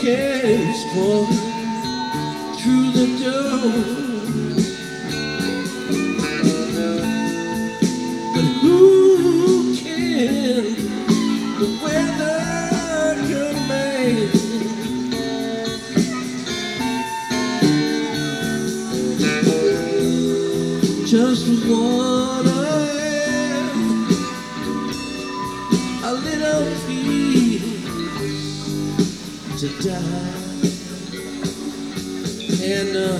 can squat through the door, but who can the weather command? Just one a little piece to die, and a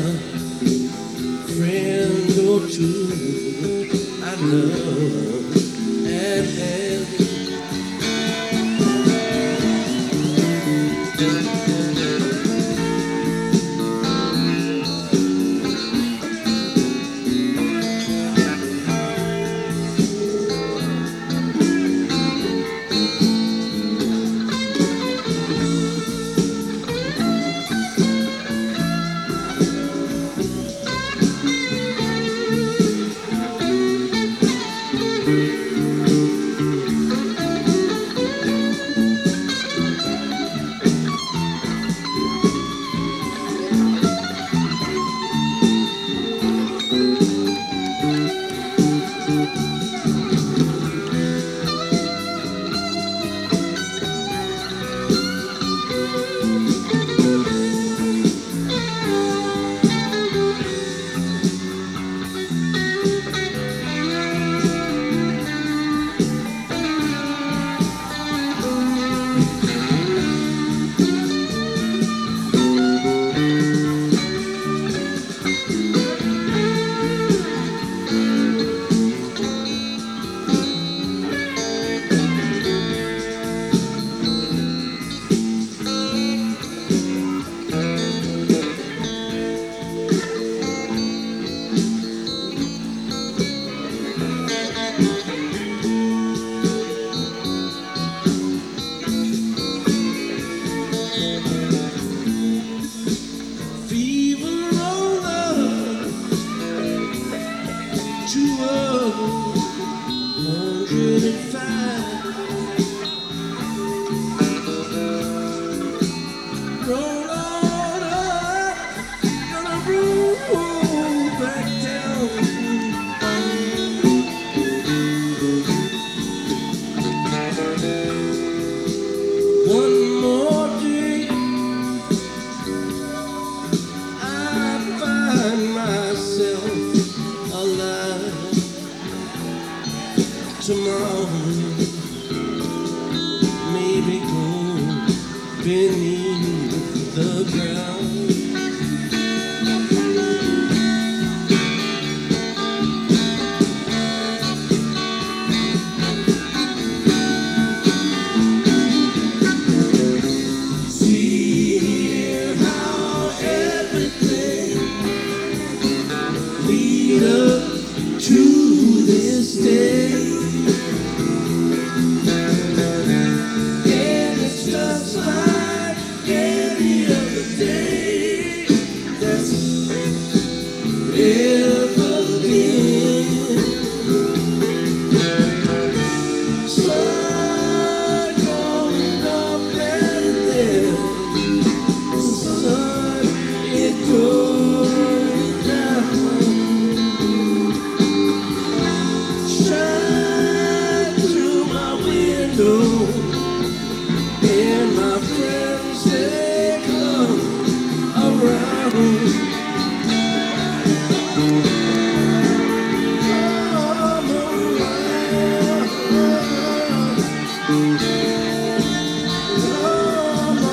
friend or two I love and roll on up, gonna roll back down. One more day, I find myself alive. Tomorrow, maybe go beneath the ground. See how everything lead up to this day. And it's just like any other day that's ever been. Sun going up and then sun is going down. Shine through my window, and my friends they come around. Come around. Come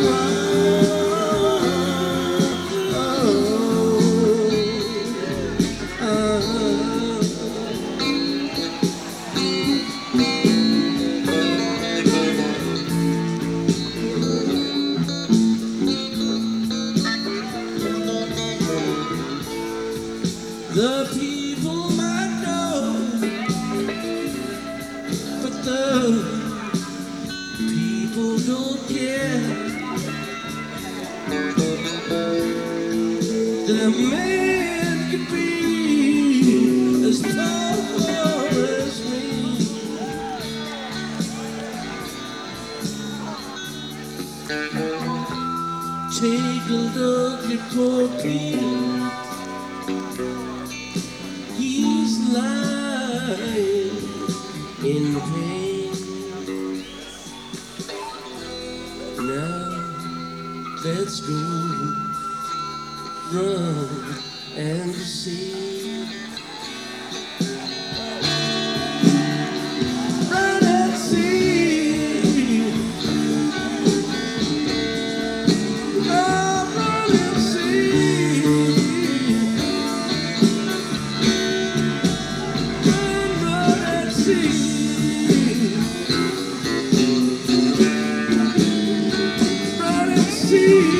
The people might know, but the people don't care. The man could be as tall as me. Take a look at poor Peter. He's lying in pain. Now let's go run and see. Run and see. Run and see. Run and see. Run and see.